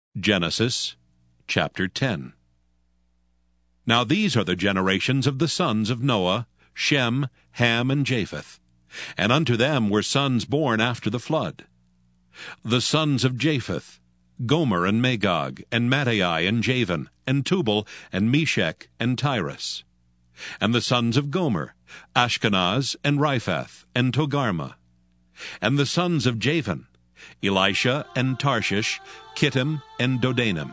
Genesis chapter 10. Now these are the generations of the sons of Noah, Shem, Ham, and Japheth. And unto them were sons born after the flood. The sons of Japheth, Gomer and Magog, and Madai and Javan, and Tubal, and Meshech, and Tyrus. And the sons of Gomer, Ashkenaz, and Riphath, and Togarmah. And the sons of Javan, Elisha, and Tarshish, Kittim, and Dodanim.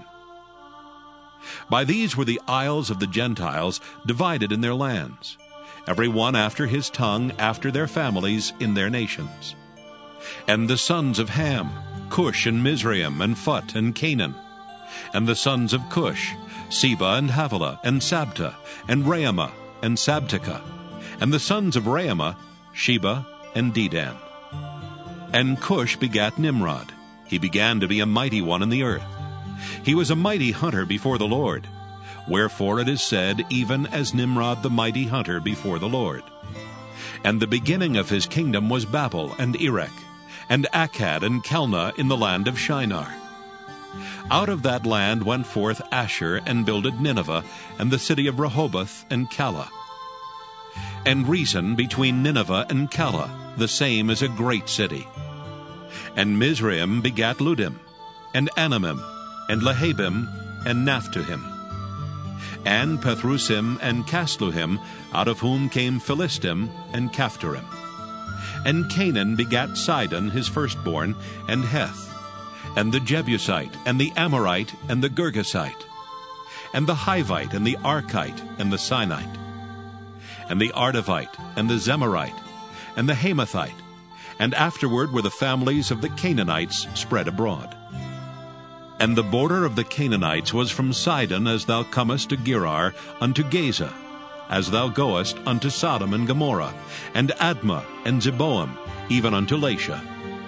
By these were the isles of the Gentiles divided in their lands, every one after his tongue, after their families, in their nations. And the sons of Ham, Cush, and Mizraim, and Phut, and Canaan. And the sons of Cush, Seba, and Havilah, and Sabta, and Raamah, and Sabteka. And the sons of Raamah, Sheba, and Dedan. And Cush begat Nimrod. He began to be a mighty one in the earth. He was a mighty hunter before the Lord. Wherefore it is said, even as Nimrod the mighty hunter before the Lord. And the beginning of his kingdom was Babel, and Erech, and Akkad, and Calneh in the land of Shinar. Out of that land went forth Asshur, and builded Nineveh, and the city of Rehoboth, and Calah. And Resen between Nineveh and Calah, the same is a great city. And Mizraim begat Ludim, and Anamim, and Lehabim, and Naphtuhim. And Pathrusim and Casluhim, out of whom came Philistim and Caphtorim. And Canaan begat Sidon his firstborn, and Heth, and the Jebusite, and the Amorite, and the Girgasite, and the Hivite, and the Archite, and the Sinite, and the Ardavite, and the Zemarite, and the Hamathite, and afterward were the families of the Canaanites spread abroad. And the border of the Canaanites was from Sidon as thou comest to Gerar unto Gaza, as thou goest unto Sodom and Gomorrah, and Admah, and Zeboam, even unto Lasha.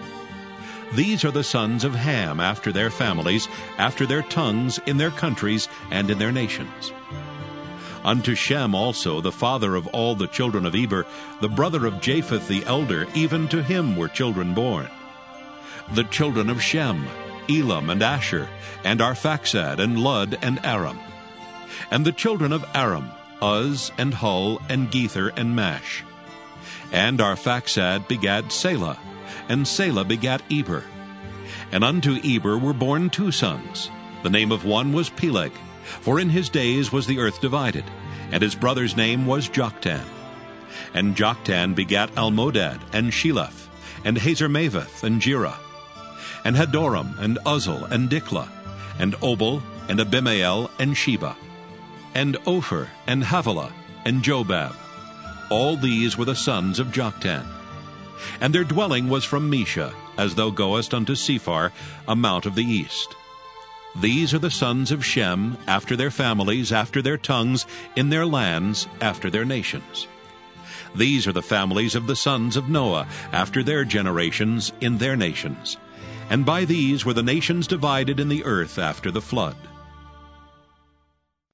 These are the sons of Ham after their families, after their tongues, in their countries, and in their nations. Unto Shem also, the father of all the children of Eber, the brother of Japheth the elder, even to him were children born. The children of Shem, Elam, and Asher, and Arphaxad, and Lud, and Aram. And the children of Aram, Uz, and Hul, and Gether, and Mash. And Arphaxad begat Selah, and Selah begat Eber. And unto Eber were born two sons. The name of one was Peleg, for in his days was the earth divided, and his brother's name was Joktan. And Joktan begat Almodad, and Sheleph, and Hazarmaveth, and Jerah, and Hadoram, and Uzal, and Diklah, and Obal, and Abimael, and Sheba, and Ophir, and Havilah, and Jobab. All these were the sons of Joktan. And their dwelling was from Mesha, as thou goest unto Sephar, a mount of the east. These are the sons of Shem, after their families, after their tongues, in their lands, after their nations. These are the families of the sons of Noah, after their generations, in their nations. And by these were the nations divided in the earth after the flood.